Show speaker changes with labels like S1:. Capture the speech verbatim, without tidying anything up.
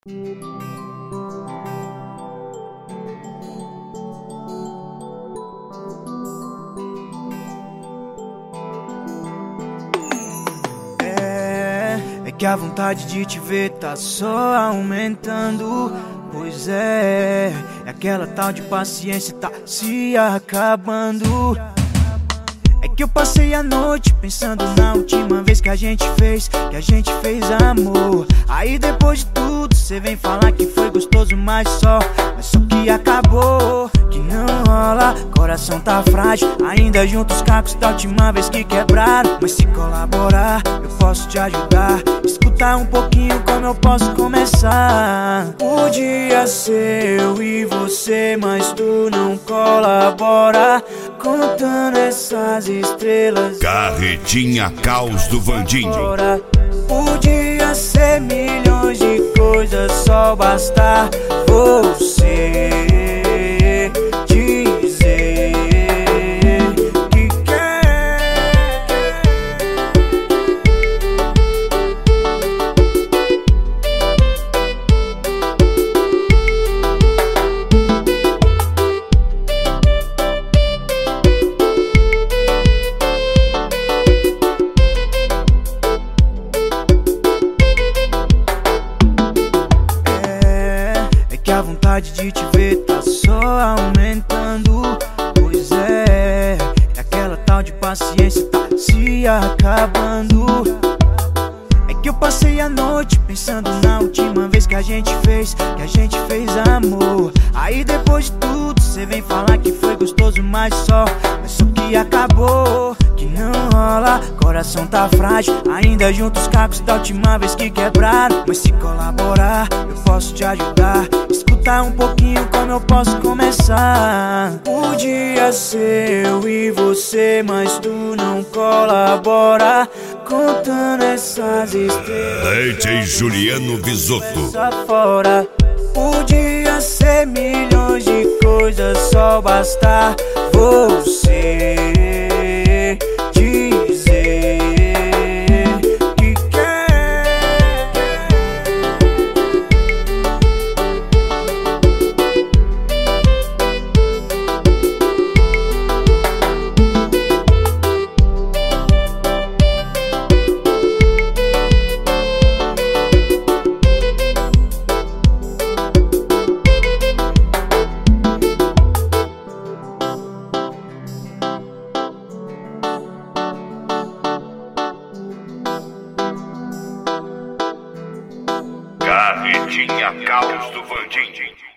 S1: É, é que a vontade de te ver tá só aumentando. Pois é, é aquela tal de paciência tá se acabando. É que eu passei a noite pensando na última vez que a gente fez, que a gente fez amor. Aí depois de tudo cê vem falar que foi gostoso, mas só, mas só que acabou, que não rola. Coração tá frágil, ainda junto os cacos da última vez que quebraram. Mas se colaborar, eu posso te ajudar. Escutar um pouquinho como eu posso começar. Podia ser eu e você, mas tu não colabora. Contando essas estrelas,
S2: Carretinha Caos do Vandinho.
S1: Podia ser milhões de coisas, só bastar você dizer que quer. A vontade de te ver tá só aumentando. Pois é, é aquela tal de paciência tá se acabando. É que eu passei a noite pensando na última vez que a gente fez, que a gente fez amor. Aí depois de tudo cê vem falar que foi gostoso, mas só, mas só que acabou, que não rola. Coração tá frágil, ainda junto os cacos da última vez que quebraram. Mas se colaborar, eu posso te ajudar. Escutar um pouquinho como eu posso começar. Podia ser eu e você, mas tu não colabora. Contando essas estrelas,
S2: D J Juliano Visotto.
S1: Fora. Podia ser milhões de coisas, só bastar você dizer que quer.
S2: Carretinha Caos do Vandinho.